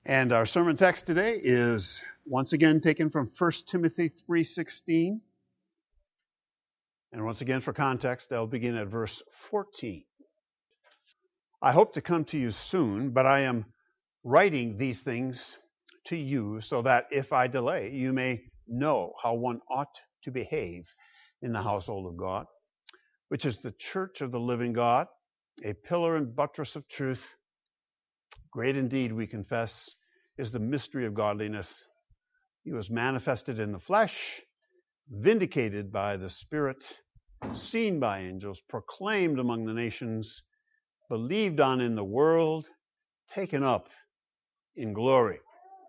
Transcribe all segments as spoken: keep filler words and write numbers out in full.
And our sermon text today is once again taken from First Timothy three sixteen. And once again, for context, I'll begin at verse fourteen. I hope to come to you soon, but I am writing these things to you so that if I delay, you may know how one ought to behave in the household of God, which is the church of the living God, a pillar and buttress of truth. Great indeed, we confess, is the mystery of godliness. He was manifested in the flesh, vindicated by the Spirit, seen by angels, proclaimed among the nations, believed on in the world, taken up in glory.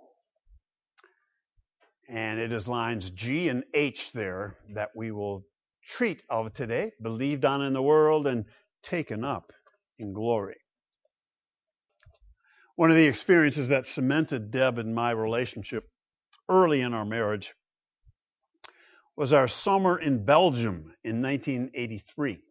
And it is lines G and H there that we will treat of today, believed on in the world and taken up in glory. One of the experiences that cemented Deb and my relationship early in our marriage was our summer in Belgium in nineteen eighty-three.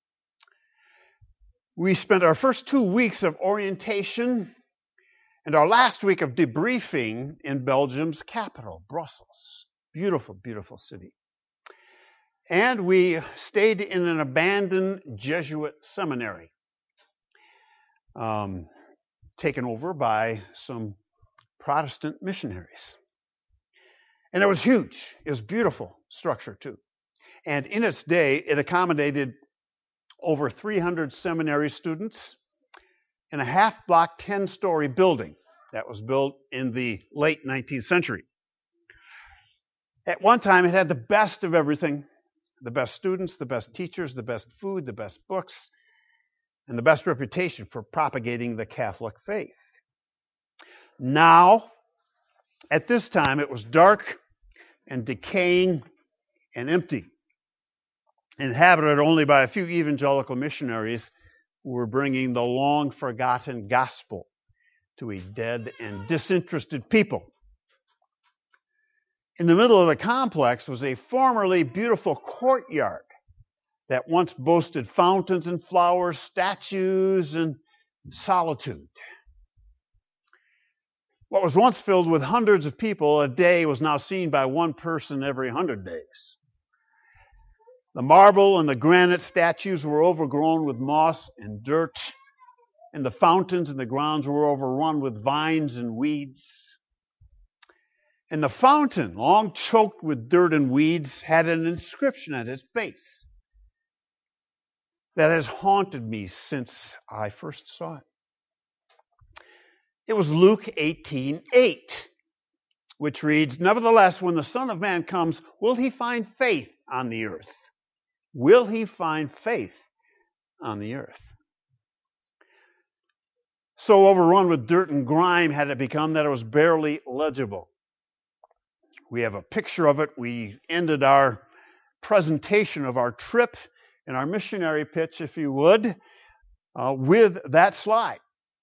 We spent our first two weeks of orientation and our last week of debriefing in Belgium's capital, Brussels. Beautiful, beautiful city. And we stayed in an abandoned Jesuit seminary, um, taken over by some Protestant missionaries. And it was huge. It was beautiful structure, too. And in its day, it accommodated over three hundred seminary students in a half-block, ten-story building that was built in the late nineteenth century. At one time, it had the best of everything, the best students, the best teachers, the best food, the best books, and the best reputation for propagating the Catholic faith. Now, at this time, it was dark and decaying and empty, inhabited only by a few evangelical missionaries who were bringing the long-forgotten gospel to a dead and disinterested people. In the middle of the complex was a formerly beautiful courtyard that once boasted fountains and flowers, statues, and solitude. What was once filled with hundreds of people a day was now seen by one person every hundred days. The marble and the granite statues were overgrown with moss and dirt, and the fountains and the grounds were overrun with vines and weeds. And the fountain, long choked with dirt and weeds, had an inscription at its base that has haunted me since I first saw it. It was Luke eighteen eight, which reads, "Nevertheless, when the Son of Man comes, will he find faith on the earth? Will he find faith on the earth?" So overrun with dirt and grime had it become that it was barely legible. We have a picture of it. We ended our presentation of our trip and our missionary pitch, if you would, uh, with that slide.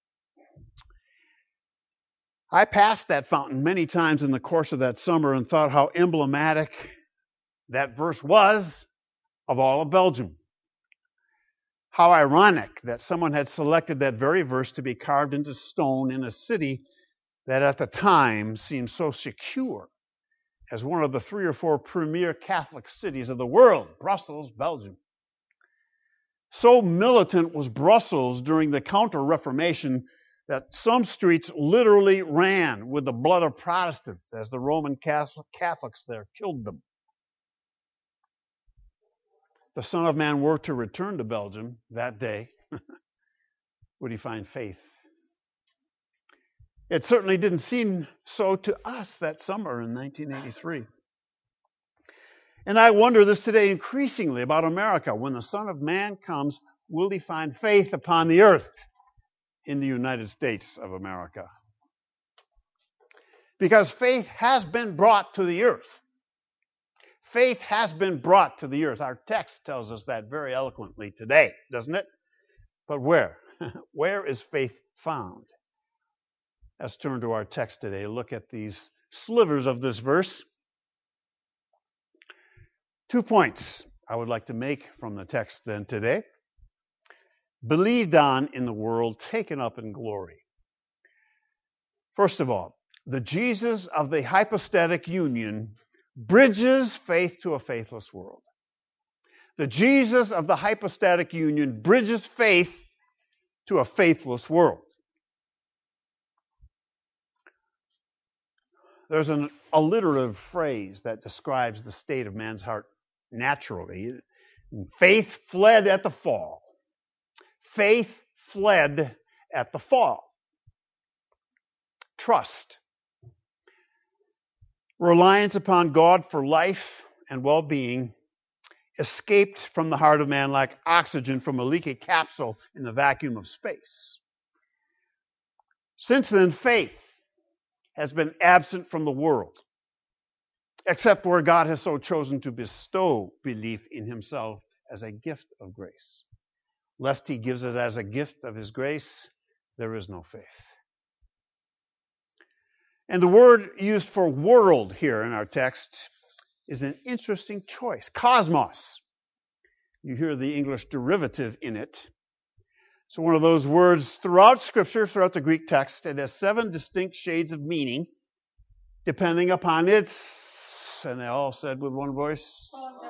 I passed that fountain many times in the course of that summer and thought how emblematic that verse was of all of Belgium. How ironic that someone had selected that very verse to be carved into stone in a city that at the time seemed so secure as one of the three or four premier Catholic cities of the world, Brussels, Belgium. So militant was Brussels during the Counter-Reformation that some streets literally ran with the blood of Protestants as the Roman Catholics there killed them. The Son of Man were to return to Belgium that day, would he find faith? It certainly didn't seem so to us that summer in nineteen eighty-three. And I wonder this today increasingly about America. When the Son of Man comes, will he find faith upon the earth in the United States of America? Because faith has been brought to the earth. Faith has been brought to the earth. Our text tells us that very eloquently today, doesn't it? But where? Where is faith found? Let's turn to our text today. Look at these slivers of this verse. Two points I would like to make from the text then today. Believed on in the world, taken up in glory. First of all, the Jesus of the hypostatic union bridges faith to a faithless world. The Jesus of the hypostatic union bridges faith to a faithless world. There's an alliterative phrase that describes the state of man's heart naturally. Faith fled at the fall. Faith fled at the fall. Trust. Reliance upon God for life and well-being escaped from the heart of man like oxygen from a leaky capsule in the vacuum of space. Since then, faith has been absent from the world, except where God has so chosen to bestow belief in himself as a gift of grace. Lest he gives it as a gift of his grace, there is no faith. And the word used for world here in our text is an interesting choice. Cosmos. You hear the English derivative in it. So one of those words throughout Scripture, throughout the Greek text, it has seven distinct shades of meaning, depending upon its, and they all said with one voice,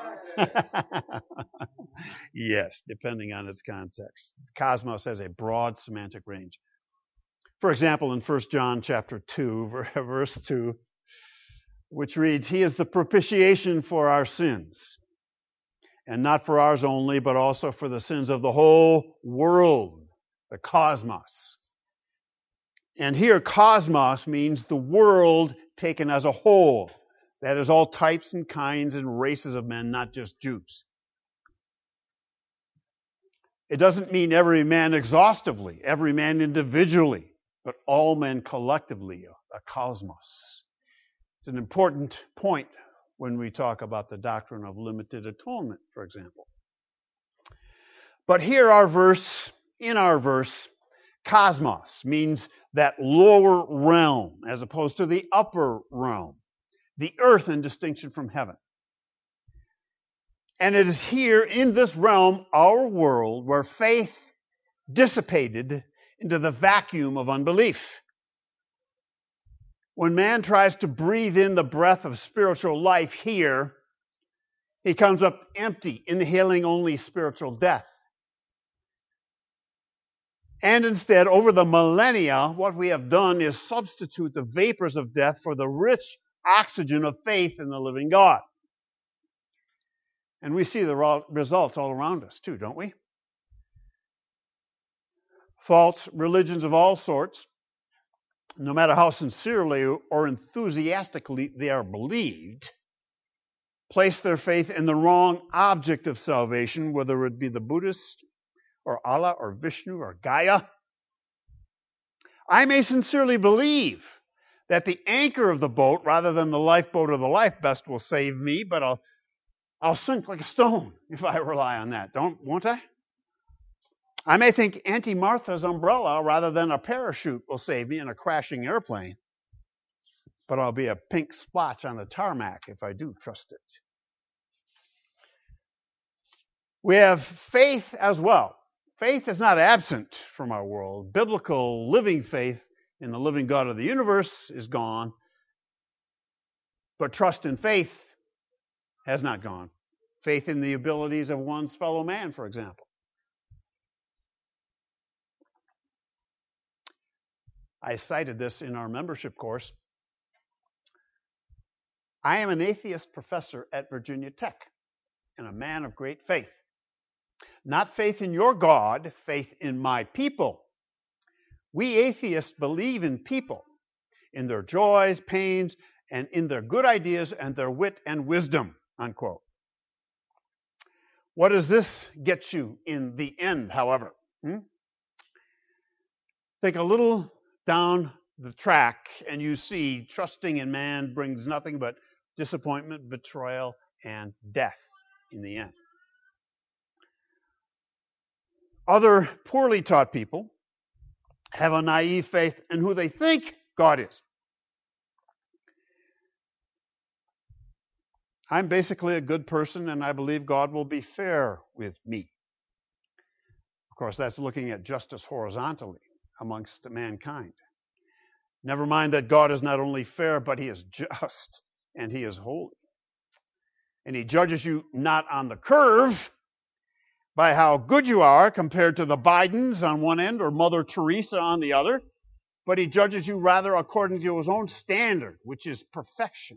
yes, depending on its context. Cosmos has a broad semantic range. For example, in First John chapter two, verse two, which reads, "He is the propitiation for our sins, and not for ours only, but also for the sins of the whole world," the cosmos. And here, cosmos means the world taken as a whole. That is, all types and kinds and races of men, not just Jews. It doesn't mean every man exhaustively, every man individually, but all men collectively, a cosmos. It's an important point when we talk about the doctrine of limited atonement, for example. But here our verse, in our verse, cosmos means that lower realm as opposed to the upper realm, the earth in distinction from heaven. And it is here in this realm, our world, where faith dissipated into the vacuum of unbelief. When man tries to breathe in the breath of spiritual life here, he comes up empty, inhaling only spiritual death. And instead, over the millennia, what we have done is substitute the vapors of death for the rich oxygen of faith in the living God. And we see the results all around us too, don't we? False religions of all sorts, no matter how sincerely or enthusiastically they are believed, place their faith in the wrong object of salvation, whether it be the Buddhist or Allah or Vishnu or Gaia. I may sincerely believe that the anchor of the boat, rather than the lifeboat or the life vest, will save me, but I'll I'll sink like a stone if I rely on that. Don't, won't I? I may think Auntie Martha's umbrella rather than a parachute will save me in a crashing airplane, but I'll be a pink splotch on the tarmac if I do trust it. We have faith as well. Faith is not absent from our world. Biblical living faith in the living God of the universe is gone, but trust in faith has not gone. Faith in the abilities of one's fellow man, for example. I cited this in our membership course. I am an atheist professor at Virginia Tech and a man of great faith. Not faith in your God, faith in my people. We atheists believe in people, in their joys, pains, and in their good ideas and their wit and wisdom, unquote. What does this get you in the end, however? Hmm? Think a little down the track and you see trusting in man brings nothing but disappointment, betrayal, and death in the end. Other poorly taught people have a naive faith in who they think God is. I'm basically a good person and I believe God will be fair with me. Of course, that's looking at justice horizontally amongst mankind. Never mind that God is not only fair, but he is just and he is holy. And he judges you not on the curve by how good you are compared to the Bidens on one end or Mother Teresa on the other, but he judges you rather according to his own standard, which is perfection.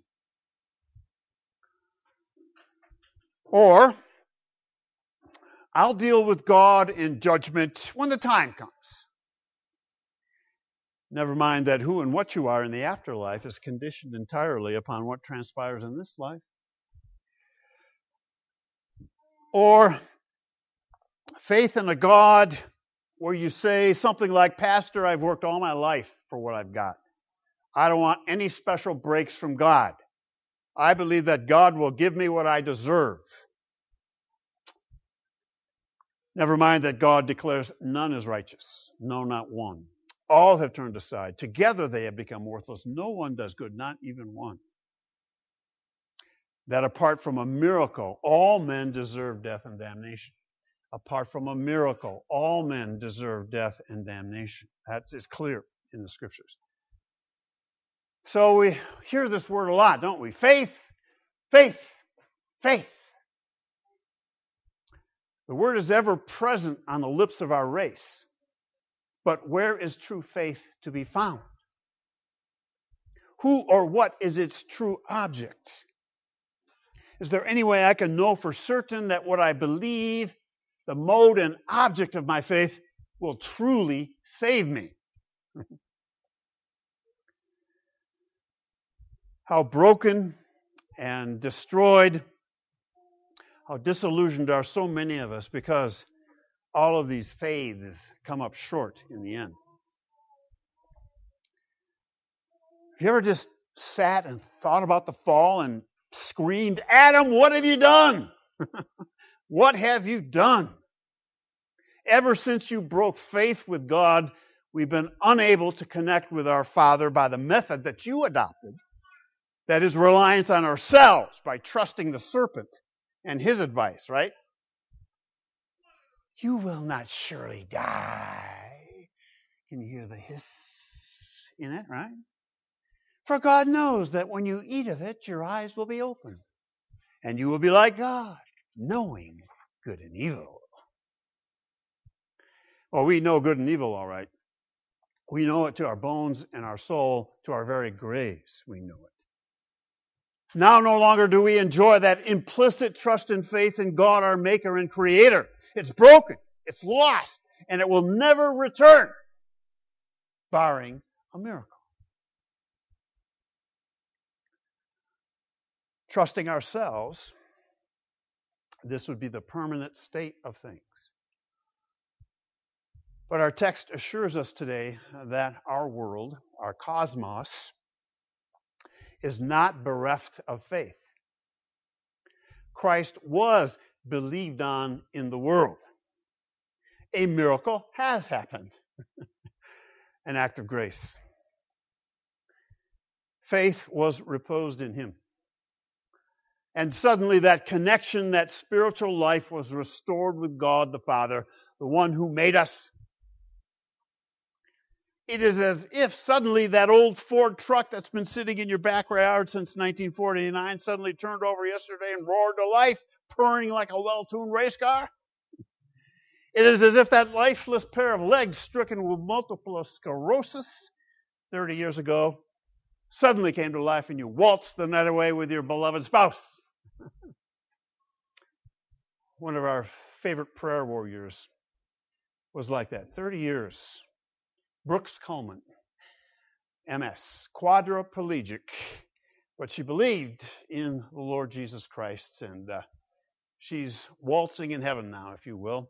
Or, I'll deal with God in judgment when the time comes. Never mind that who and what you are in the afterlife is conditioned entirely upon what transpires in this life. Or faith in a God where you say something like, Pastor, I've worked all my life for what I've got. I don't want any special breaks from God. I believe that God will give me what I deserve. Never mind that God declares none is righteous. No, not one. All have turned aside. Together they have become worthless. No one does good, not even one. That apart from a miracle, all men deserve death and damnation. Apart from a miracle, all men deserve death and damnation. That is clear in the Scriptures. So we hear this word a lot, don't we? Faith, faith, faith. The word is ever present on the lips of our race. But where is true faith to be found? Who or what is its true object? Is there any way I can know for certain that what I believe, the mode and object of my faith, will truly save me? How broken and destroyed, how disillusioned are so many of us because all of these faiths come up short in the end. Have you ever just sat and thought about the fall and screamed, Adam, what have you done? What have you done? Ever since you broke faith with God, we've been unable to connect with our Father by the method that you adopted. That is reliance on ourselves by trusting the serpent and his advice, right? You will not surely die. Can you hear the hiss in it, right? For God knows that when you eat of it, your eyes will be opened, and you will be like God, knowing good and evil. Well, we know good and evil, all right. We know it to our bones and our soul, to our very graves, we know it. Now no longer do we enjoy that implicit trust and faith in God, our Maker and Creator. It's broken, it's lost, and it will never return, barring a miracle. Trusting ourselves, this would be the permanent state of things. But our text assures us today that our world, our cosmos, is not bereft of faith. Christ was believed on in the world. A miracle has happened. An act of grace. Faith was reposed in him. And suddenly that connection, that spiritual life was restored with God the Father, the one who made us. It is as if suddenly that old Ford truck that's been sitting in your backyard since nineteen forty-nine suddenly turned over yesterday and roared to life, purring like a well-tuned race car. It is as if that lifeless pair of legs stricken with multiple sclerosis thirty years ago suddenly came to life and you waltzed the night away with your beloved spouse. One of our favorite prayer warriors was like that. thirty years. Brooks Coleman, M S, quadriplegic, but she believed in the Lord Jesus Christ, and uh, she's waltzing in heaven now, if you will.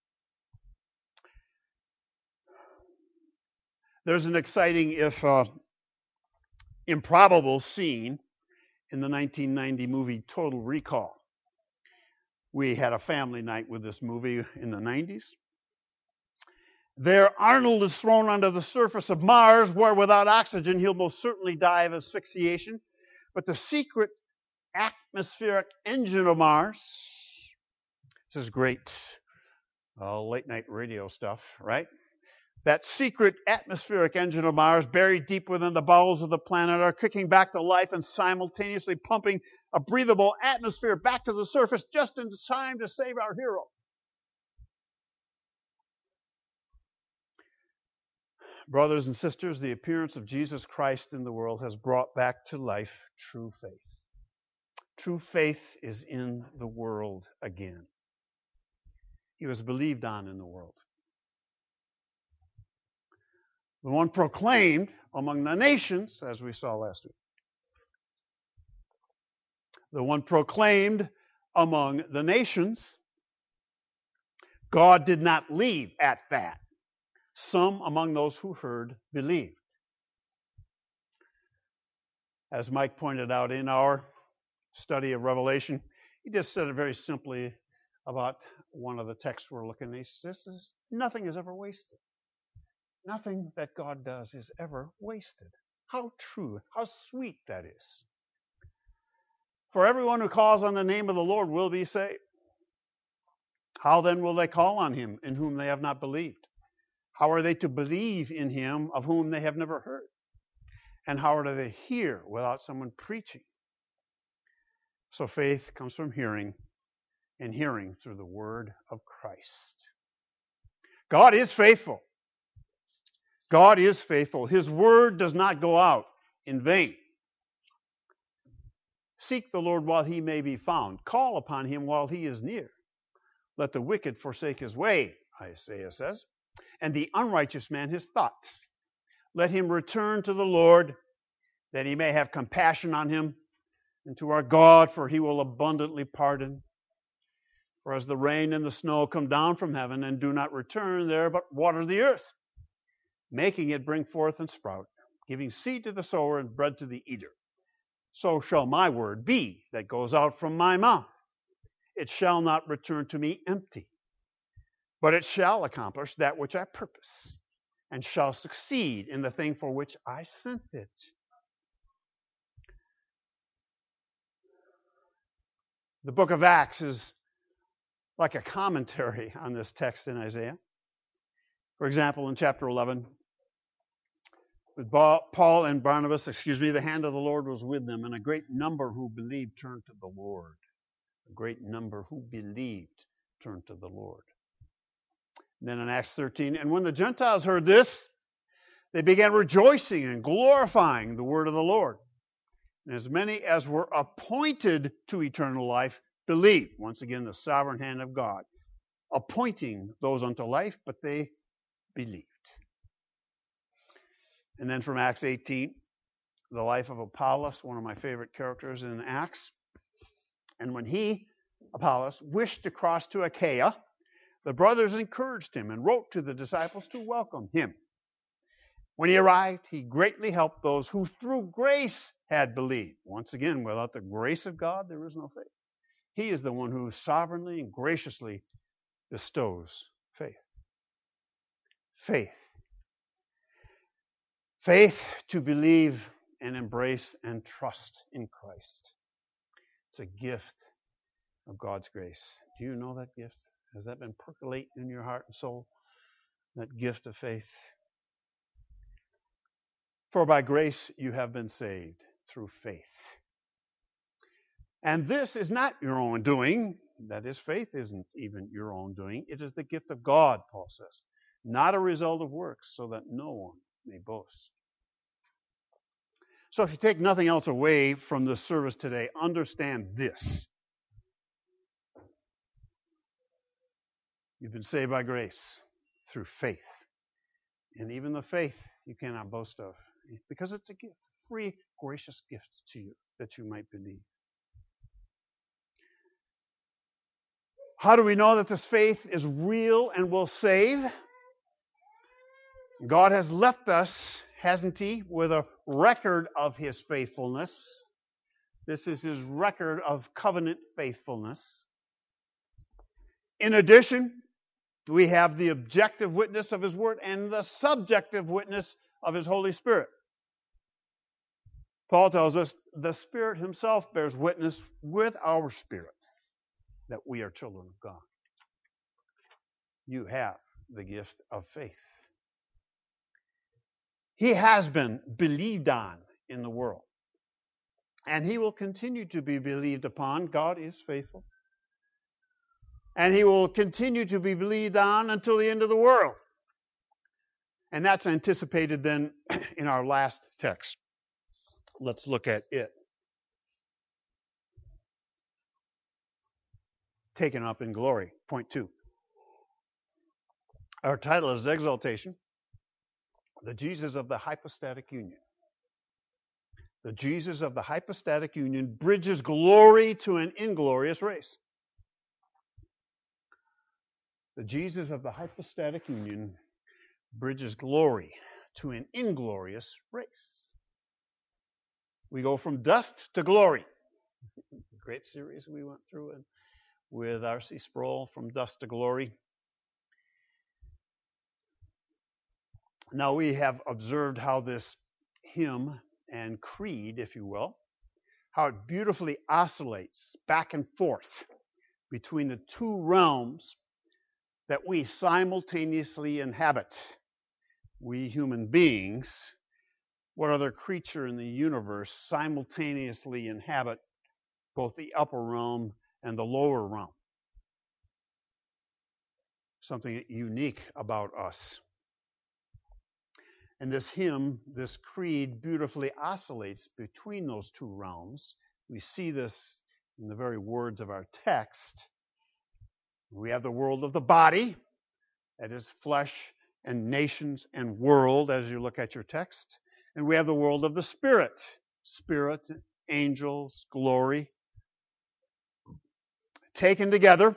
There's an exciting, if uh, improbable, scene in the nineteen ninety movie Total Recall. We had a family night with this movie in the nineties. There, Arnold is thrown onto the surface of Mars, where without oxygen he'll most certainly die of asphyxiation. But the secret atmospheric engine of Mars, this is great uh, late night radio stuff, right? That secret atmospheric engine of Mars, buried deep within the bowels of the planet, are kicking back to life and simultaneously pumping a breathable atmosphere back to the surface just in time to save our hero. Brothers and sisters, the appearance of Jesus Christ in the world has brought back to life true faith. True faith is in the world again. He was believed on in the world. The one proclaimed among the nations, as we saw last week. The one proclaimed among the nations. God did not leave at that. Some among those who heard believed. As Mike pointed out in our study of Revelation, he just said it very simply about one of the texts we're looking at. He says, this is, nothing is ever wasted. Nothing that God does is ever wasted. How true, how sweet that is. For everyone who calls on the name of the Lord will be saved. How then will they call on him in whom they have not believed? How are they to believe in him of whom they have never heard? And how are they to hear without someone preaching? So faith comes from hearing, and hearing through the word of Christ. God is faithful. God is faithful. His word does not go out in vain. Seek the Lord while he may be found. Call upon him while he is near. Let the wicked forsake his way, Isaiah says, and the unrighteous man his thoughts. Let him return to the Lord, that he may have compassion on him, and to our God, for he will abundantly pardon. For as the rain and the snow come down from heaven and do not return there, but water the earth, making it bring forth and sprout, giving seed to the sower and bread to the eater, so shall my word be that goes out from my mouth. It shall not return to me empty, but it shall accomplish that which I purpose, and shall succeed in the thing for which I sent it. The book of Acts is like a commentary on this text in Isaiah. For example, in chapter eleven, with Paul and Barnabas, excuse me, the hand of the Lord was with them, and a great number who believed turned to the Lord. A great number who believed turned to the Lord. And then in Acts thirteen, and when the Gentiles heard this, they began rejoicing and glorifying the word of the Lord. And as many as were appointed to eternal life believed. Once again, the sovereign hand of God, appointing those unto life, but they believed. And then from Acts eighteen, the life of Apollos, one of my favorite characters in Acts. And when he, Apollos, wished to cross to Achaia, the brothers encouraged him and wrote to the disciples to welcome him. When he arrived, he greatly helped those who through grace had believed. Once again, without the grace of God, there is no faith. He is the one who sovereignly and graciously bestows faith. Faith. Faith to believe and embrace and trust in Christ. It's a gift of God's grace. Do you know that gift? Has that been percolating in your heart and soul? That gift of faith. For by grace you have been saved through faith. And this is not your own doing. That is, faith isn't even your own doing. It is the gift of God, Paul says. Not a result of works, so that no one may boast. So if you take nothing else away from this service today, understand this. You've been saved by grace through faith. And even the faith you cannot boast of, because it's a gift, a free, gracious gift to you that you might believe. How do we know that this faith is real and will save? God has left us, hasn't he, with a record of his faithfulness. This is his record of covenant faithfulness. In addition, we have the objective witness of his word and the subjective witness of his Holy Spirit. Paul tells us the Spirit himself bears witness with our spirit that we are children of God. You have the gift of faith. He has been believed on in the world. And he will continue to be believed upon. God is faithful. And he will continue to be believed on until the end of the world. And that's anticipated then in our last text. Let's look at it. Taken up in glory. Point two. Our title is Exaltation, the Jesus of the hypostatic union. The Jesus of the hypostatic union bridges glory to an inglorious race. The Jesus of the hypostatic union bridges glory to an inglorious race. We go from dust to glory. Great series we went through and with R C Sproul, From Dust to Glory. Now we have observed how this hymn and creed, if you will, how it beautifully oscillates back and forth between the two realms that we simultaneously inhabit. We human beings, what other creature in the universe simultaneously inhabit both the upper realm and the lower realm? Something unique about us. And this hymn, this creed, beautifully oscillates between those two realms. We see this in the very words of our text. We have the world of the body, that is flesh and nations and world, as you look at your text. And we have the world of the spirit, spirit, angels, glory. Taken together,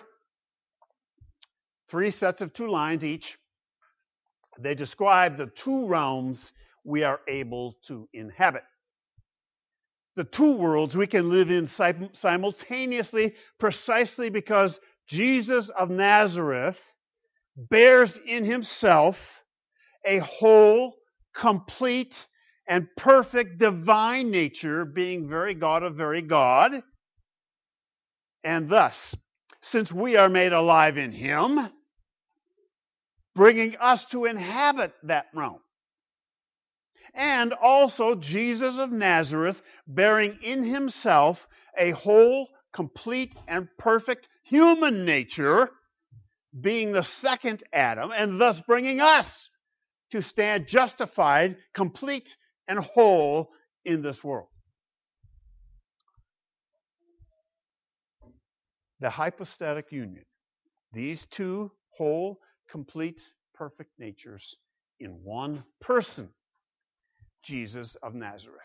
three sets of two lines each. They describe the two realms we are able to inhabit. The two worlds we can live in simultaneously, precisely because Jesus of Nazareth bears in himself a whole, complete, and perfect divine nature, being very God of very God. And thus, since we are made alive in him, bringing us to inhabit that realm. And also Jesus of Nazareth bearing in himself a whole, complete, and perfect human nature, being the second Adam, and thus bringing us to stand justified, complete, and whole in this world. The hypostatic union. These two whole, complete, perfect natures in one person, Jesus of Nazareth.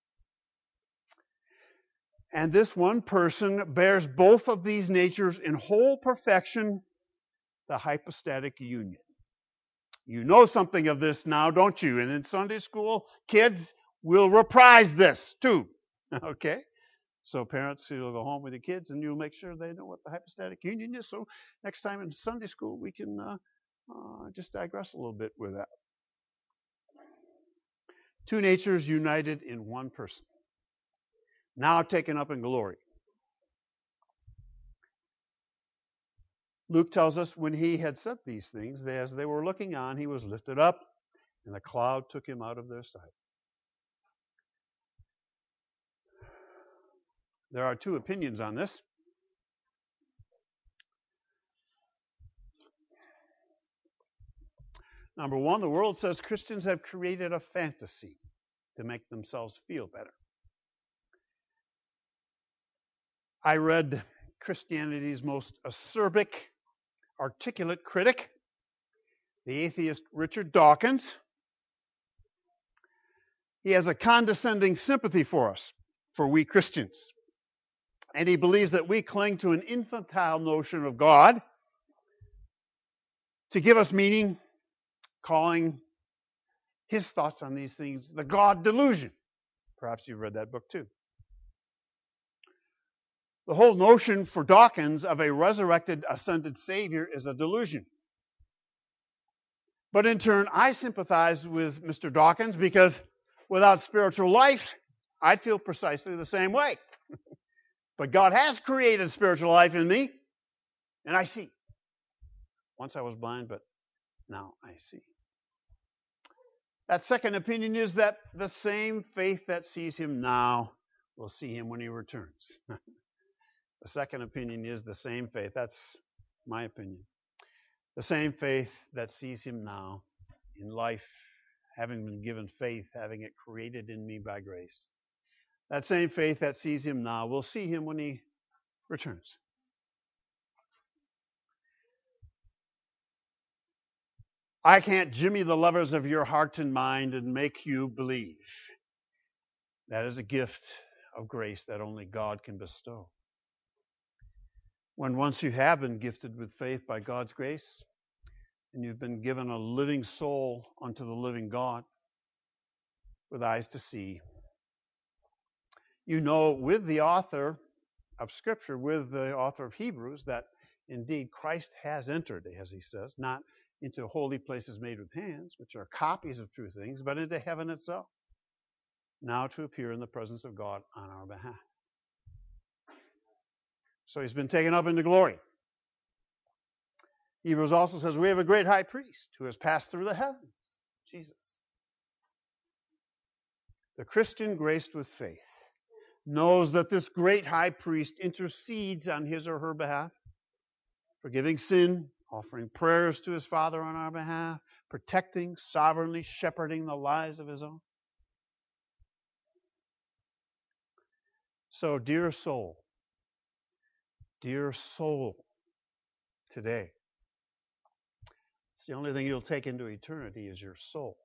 And this one person bears both of these natures in whole perfection, the hypostatic union. You know something of this now, don't you? And in Sunday school, kids will reprise this too. Okay? So parents, you'll go home with your kids and you'll make sure they know what the hypostatic union is. So next time in Sunday school, we can uh, uh, just digress a little bit with that. Two natures united in one person. Now taken up in glory. Luke tells us when he had said these things, as they were looking on, he was lifted up, and the cloud took him out of their sight. There are two opinions on this. Number one, the world says Christians have created a fantasy to make themselves feel better. I read Christianity's most acerbic, articulate critic, the atheist Richard Dawkins. He has a condescending sympathy for us, for we Christians. And he believes that we cling to an infantile notion of God to give us meaning, calling his thoughts on these things the God delusion. Perhaps you've read that book too. The whole notion for Dawkins of a resurrected, ascended Savior is a delusion. But in turn, I sympathize with Mister Dawkins because without spiritual life, I'd feel precisely the same way. But God has created spiritual life in me, and I see. Once I was blind, but now I see. That second opinion is that the same faith that sees him now will see him when he returns. The second opinion is the same faith. That's my opinion. The same faith that sees him now in life, having been given faith, having it created in me by grace. That same faith that sees him now will see him when he returns. I can't jimmy the levers of your heart and mind and make you believe. That is a gift of grace that only God can bestow. When once you have been gifted with faith by God's grace, and you've been given a living soul unto the living God with eyes to see, you know with the author of Scripture, with the author of Hebrews, that indeed Christ has entered, as he says, not into holy places made with hands, which are copies of true things, but into heaven itself, now to appear in the presence of God on our behalf. So he's been taken up into glory. Hebrews also says we have a great high priest who has passed through the heavens, Jesus. The Christian graced with faith knows that this great high priest intercedes on his or her behalf, forgiving sin, offering prayers to his Father on our behalf, protecting, sovereignly shepherding the lives of his own. So, dear soul, dear soul, today, it's the only thing you'll take into eternity is your soul.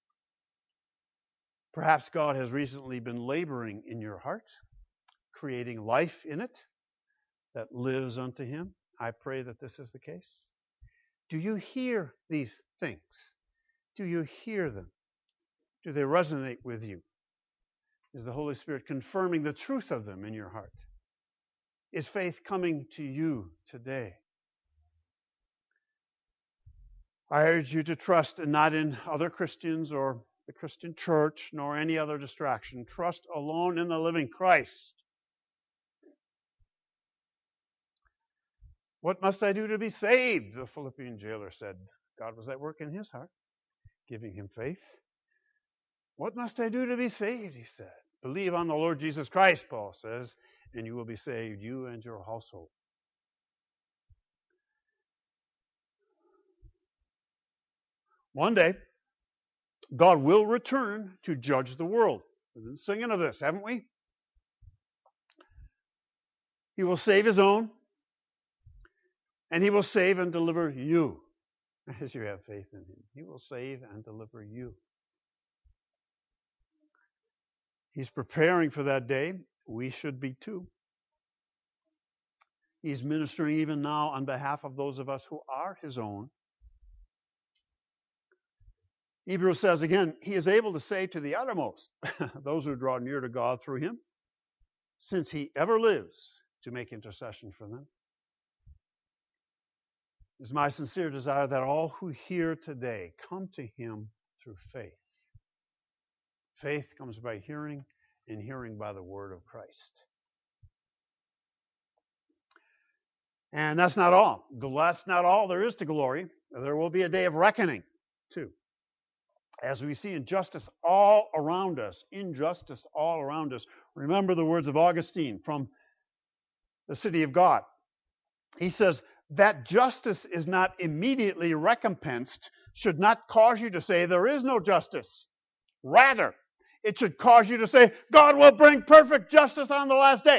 Perhaps God has recently been laboring in your heart, creating life in it that lives unto him. I pray that this is the case. Do you hear these things? Do you hear them? Do they resonate with you? Is the Holy Spirit confirming the truth of them in your heart? Is faith coming to you today? I urge you to trust and not in other Christians or the Christian church, nor any other distraction. Trust alone in the living Christ. What must I do to be saved? The Philippian jailer said. God was at work in his heart, giving him faith. What must I do to be saved? He said. Believe on the Lord Jesus Christ, Paul says, and you will be saved, you and your household. One day, God will return to judge the world. We've been singing of this, haven't we? He will save his own, and he will save and deliver you as you have faith in him. He will save and deliver you. He's preparing for that day. We should be too. He's ministering even now on behalf of those of us who are his own. Hebrews says again, he is able to save to the uttermost those who draw near to God through him, since he ever lives to make intercession for them. It is my sincere desire that all who hear today come to him through faith. Faith comes by hearing, and hearing by the word of Christ. And that's not all. That's not all there is to glory. There will be a day of reckoning, too. As we see injustice all around us, injustice all around us. Remember the words of Augustine from the City of God. He says, that justice is not immediately recompensed should not cause you to say there is no justice. Rather, it should cause you to say, God will bring perfect justice on the last day.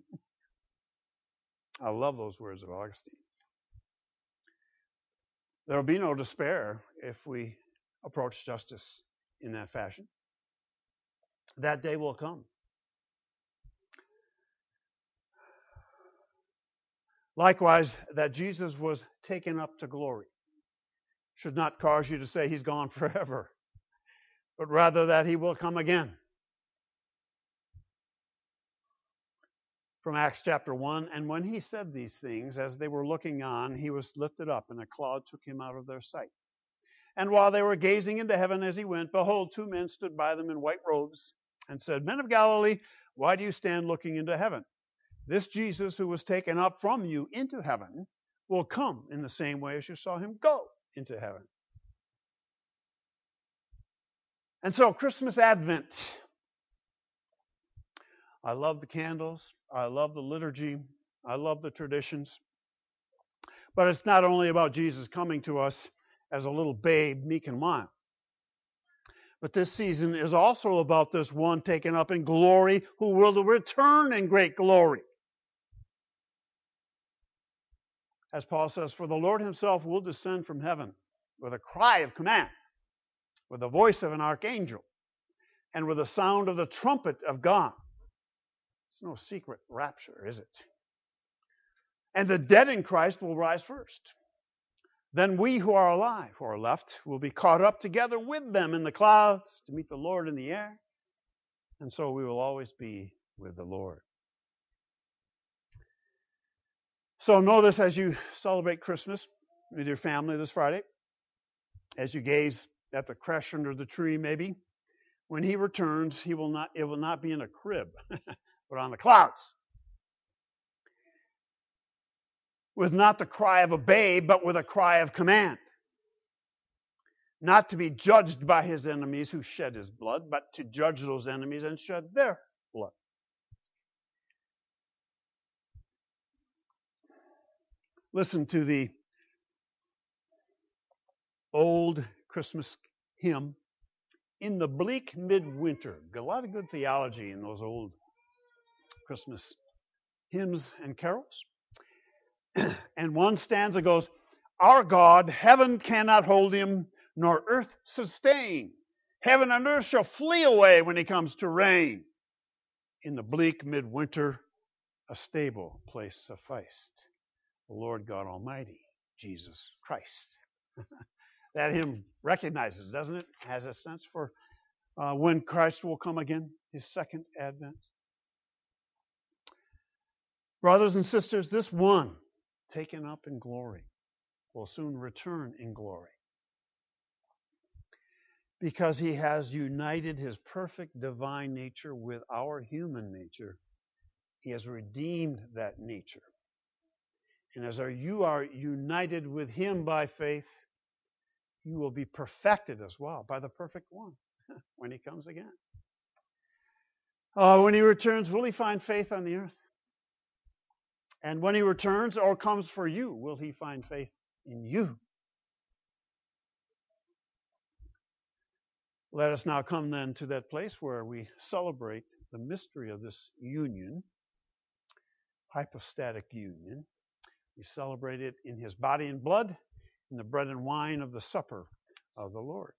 I love those words of Augustine. There will be no despair if we approach justice in that fashion. That day will come. Likewise, that Jesus was taken up to glory should not cause you to say he's gone forever, but rather that he will come again. From Acts chapter one, and when he said these things, as they were looking on, he was lifted up, and a cloud took him out of their sight. And while they were gazing into heaven as he went, behold, two men stood by them in white robes and said, Men of Galilee, why do you stand looking into heaven? This Jesus who was taken up from you into heaven will come in the same way as you saw him go into heaven. And so, Christmas Advent. I love the candles. I love the liturgy. I love the traditions. But it's not only about Jesus coming to us as a little babe, meek and mild. But this season is also about this one taken up in glory who will return in great glory. As Paul says, for the Lord himself will descend from heaven with a cry of command, with the voice of an archangel, and with the sound of the trumpet of God. It's no secret rapture, is it? And the dead in Christ will rise first. Then we who are alive, who are left, will be caught up together with them in the clouds to meet the Lord in the air. And so we will always be with the Lord. So know this as you celebrate Christmas with your family this Friday, as you gaze at the creche under the tree maybe. When he returns, he will not, it will not be in a crib, but on the clouds. With not the cry of a babe, but with a cry of command. Not to be judged by his enemies who shed his blood, but to judge those enemies and shed their blood. Listen to the old Christmas hymn, In the Bleak Midwinter. Got a lot of good theology in those old Christmas hymns and carols. And one stanza goes, our God, heaven cannot hold him, nor earth sustain. Heaven and earth shall flee away when he comes to reign. In the bleak midwinter, a stable place sufficed. The Lord God Almighty, Jesus Christ. That hymn recognizes, doesn't it? Has a sense for uh, when Christ will come again, his second advent. Brothers and sisters, this one taken up in glory will soon return in glory, because he has united his perfect divine nature with our human nature. He has redeemed that nature. And as are, you are united with him by faith, you will be perfected as well by the perfect one when he comes again. Uh, when he returns, will he find faith on the earth? And when he returns or comes for you, will he find faith in you? Let us now come then to that place where we celebrate the mystery of this union, hypostatic union. We celebrate it in his body and blood, in the bread and wine of the supper of the Lord.